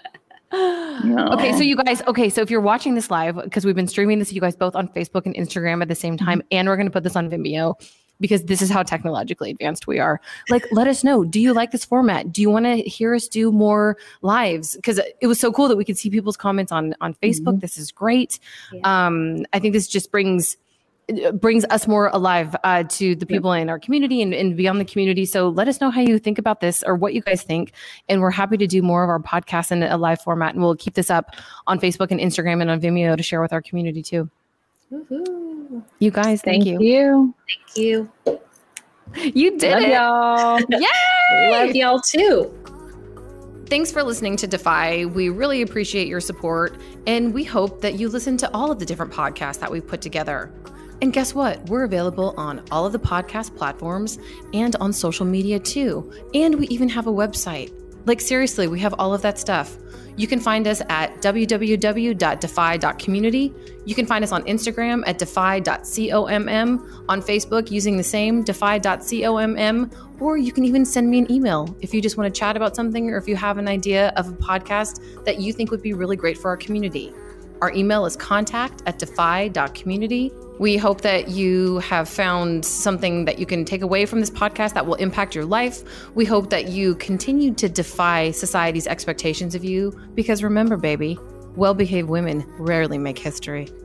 No. Okay, so you guys, so if you're watching this live, because we've been streaming this, you guys both on Facebook and Instagram at the same time, and we're going to put this on Vimeo because this is how technologically advanced we are. Like, let us know. Do you like this format? Do you want to hear us do more lives? Because it was so cool that we could see people's comments on Facebook. Mm-hmm. This is great. Yeah. I think this just brings us more alive to the people in our community and beyond the community. So let us know how you think about this or what you guys think. And we're happy to do more of our podcasts in a live format. And we'll keep this up on Facebook and Instagram and on Vimeo to share with our community too. Woo-hoo. You guys, thank you. Thank you. You did it. Y'all. Yay! Love y'all too. Thanks for listening to Defy. We really appreciate your support. And we hope that you listen to all of the different podcasts that we've put together. And guess what? We're available on all of the podcast platforms and on social media too. And we even have a website. Like seriously, we have all of that stuff. You can find us at www.defy.community. You can find us on Instagram at defy.comm, on Facebook using the same defy.comm, or you can even send me an email if you just want to chat about something or if you have an idea of a podcast that you think would be really great for our community. Our email is contact@defy.community. We hope that you have found something that you can take away from this podcast that will impact your life. We hope that you continue to defy society's expectations of you, because remember, baby, well-behaved women rarely make history.